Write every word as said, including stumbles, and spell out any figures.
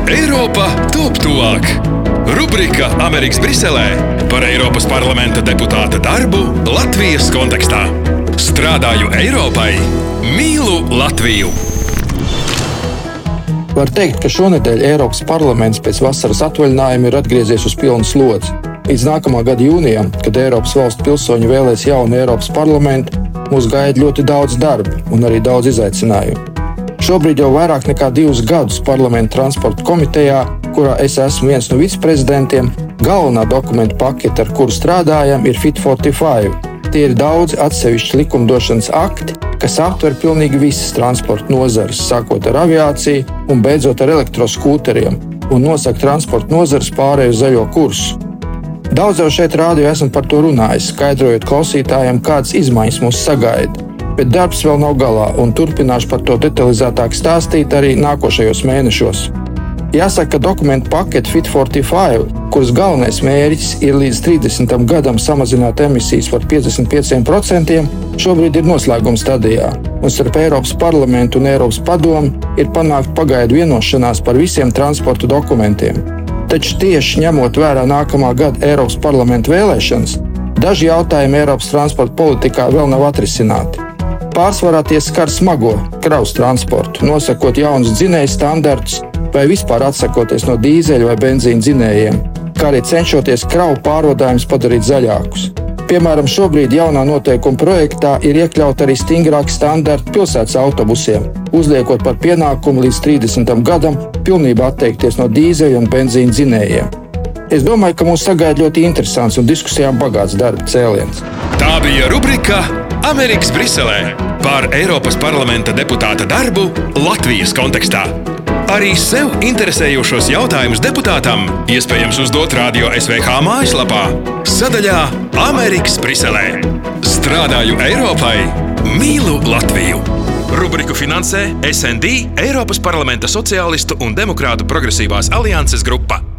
Eiropa top tuvāk. Rubrika Amerikas Briselē par Eiropas parlamenta deputāta darbu Latvijas kontekstā. Strādāju Eiropai, mīlu Latviju. Var teikt, ka šonedēļ Eiropas parlaments pēc vasaras atvaļinājuma ir atgriezies uz pilnu slodzi. Līdz nākamā gada jūnijam, kad Eiropas valstu pilsoņi vēlēs jaunu Eiropas parlamentu, mūs gaida ļoti daudz darba un arī daudz izaicinājumu. Šobrīd jau vairāk nekā divus gadus parlamenta transporta komitejā, kurā es esmu viens no viceprezidentiem, galvenā dokumentu pakete, ar kuru strādājam, ir Fit for fifty-five. Tie ir daudzi atsevišķi likumdošanas akti, kas aptver pilnīgi visas transporta nozares, sākot ar aviāciju un beidzot ar elektroskūteriem, un nosaka transporta nozares pārēju uz zaļo kursu. Daudz jau šeit rādio esmu par to runājis, skaidrojot klausītājiem, kādas izmaiņas mūs sagaida. Bet darbs vēl nav galā, un turpināšu par to detalizētāk stāstīt arī nākošajos mēnešos. Jāsaka, ka dokumentu pakete Fit for fifty-five, kuras galvenais mērķis ir līdz trīsdesmitajam gadam samazināt emisijas par piecdesmit pieciem procentiem, šobrīd ir noslēguma stadijā, un starp Eiropas parlamentu un Eiropas padomu ir panākt pagaidu vienošanās par visiem transporta dokumentiem. Taču tieši ņemot vērā nākamā gada Eiropas parlamenta vēlēšanas, daži jautājumi Eiropas transporta politikā vēl nav atrisināti. Pārsvarā tie skar smago kravas transportu, nosakot jaunus dzinēju standartus vai vispār atsakoties no dīzeļa vai benzīna dzinējiem, kā arī cenšoties kravu pārvadājumus padarīt zaļākus. Piemēram, šobrīd jaunā noteikuma projektā ir iekļaut arī stingrāki standarti pilsētas autobusiem, uzliekot par pienākumu līdz trīsdesmitajam gadam pilnībā atteikties no dīzeļa un benzīna dzinējiem. Es domāju, ka mūs sagaida ļoti interesants un diskusijām bagāts darba cēliens. Tā bija rubrika Amerikas Briselē par Eiropas parlamenta deputāta darbu Latvijas kontekstā. Arī sev interesējošos jautājumus deputātam iespējams uzdot Radio S V H mājaslapā sadaļā Amerikas Briselē. Strādāju Eiropai, mīlu Latviju. Rubriku finansē S and D, Eiropas parlamenta sociālistu un demokrātu progresīvās alianses grupa.